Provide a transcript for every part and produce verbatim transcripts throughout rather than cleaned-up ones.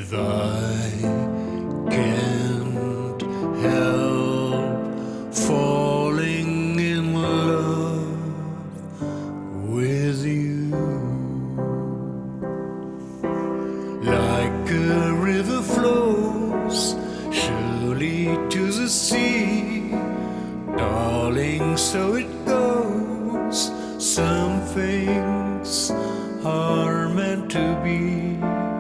I can't help falling in love with you. Like a river flows surely to the sea, darling, so it goes. Some things are meant to be.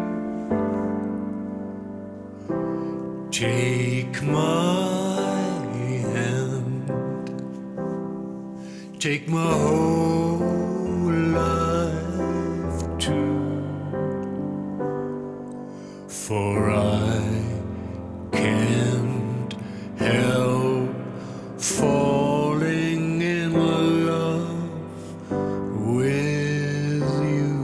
Take my hand, take my whole life too, for I can't help falling in love with you.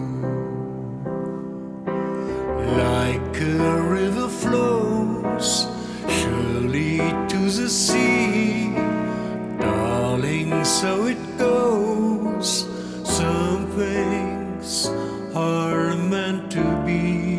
Like a river flows surely to the sea, darling, so it goes. Some things are meant to be.